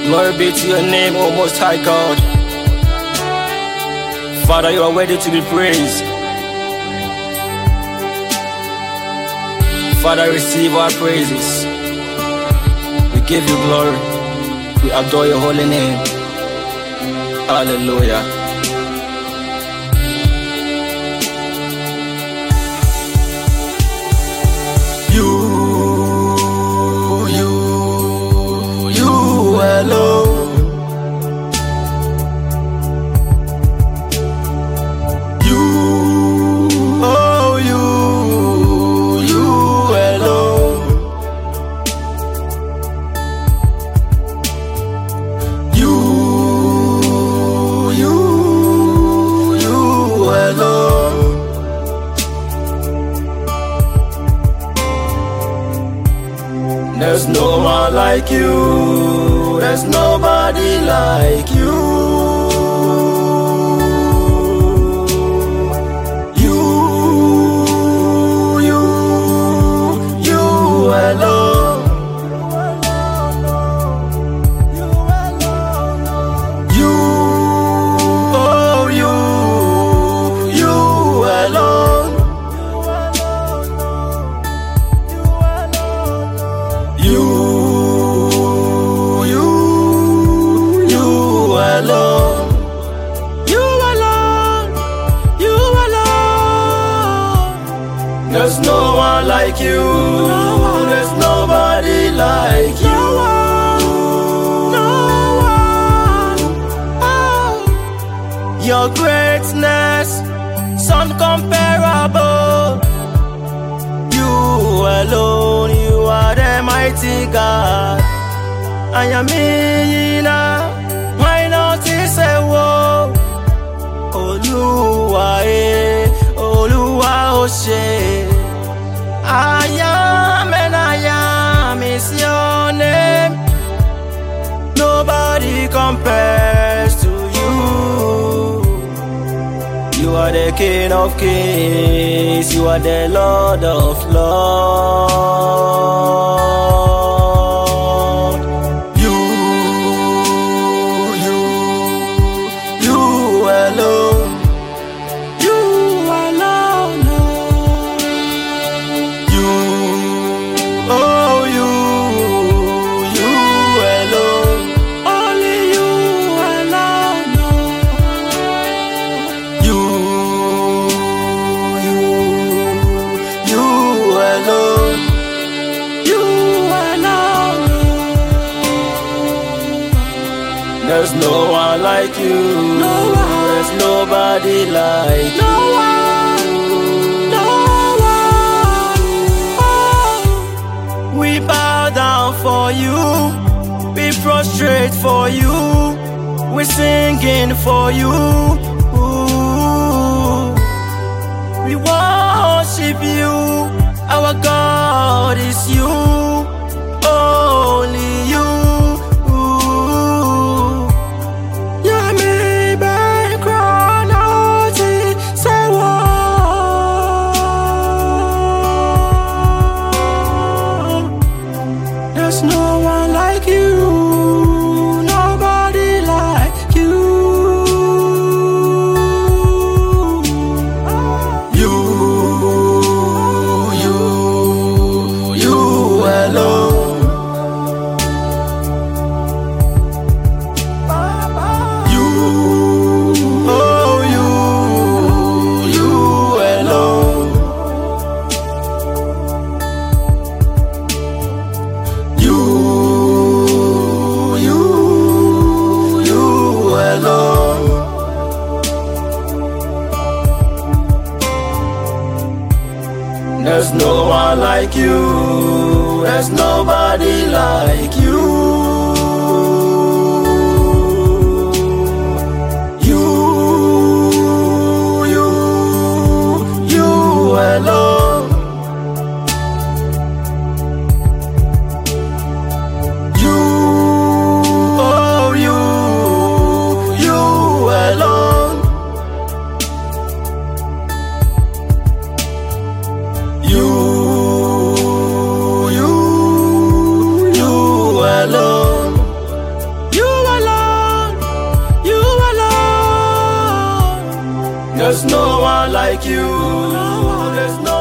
Glory be to your name, O Most High God. Father, you are worthy to be praised. Father, receive our praises. We give you glory. We adore your holy name. Hallelujah. You alone. There's no one like you, there's nobody like you. You alone. You, oh you alone. You alone. You alone. There's no one like you. There's nobody like you. No one. Oh. Your greatness is uncomparable. You alone. You are the mighty God. I am in why not is a war? Oluwa Oshe. I am and I am is your name. Nobody compares to you. You are the King of Kings. You are the Lord of Lords. There's no one like you. There's nobody like you. Oh. We bow down for you. We prostrate for you. We're singing for you. Ooh. We worship you. Our God is you. Only you. No one like you, nobody like you. You alone. You, oh you alone. You alone. There's no one like you. There's nobody like you. You alone. You, oh you alone. You alone. You there's no one like you. There's no